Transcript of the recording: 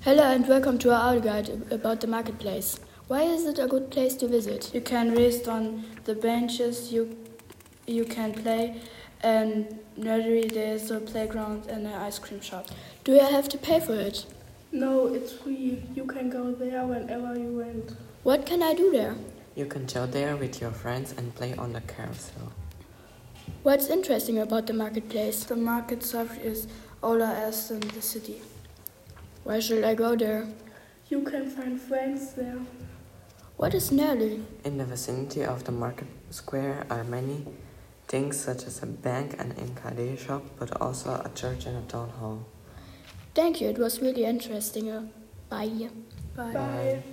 Hello and welcome to our audio guide about the marketplace. Why is it a good place to visit? You can rest on the benches, you can play, and nerdery, there's a playground and an ice cream shop. Do I have to pay for it? No, it's free. You can go there whenever you want. What can I do there? You can chill there with your friends and play on the carousel. What's interesting about the marketplace? The market surf is older as in the city. Why should I go there? You can find friends there. What is Nerli? In the vicinity of the market square are many things such as a bank and NKD shop, but also a church and a town hall. Thank you, it was really interesting. Bye. Bye. Bye.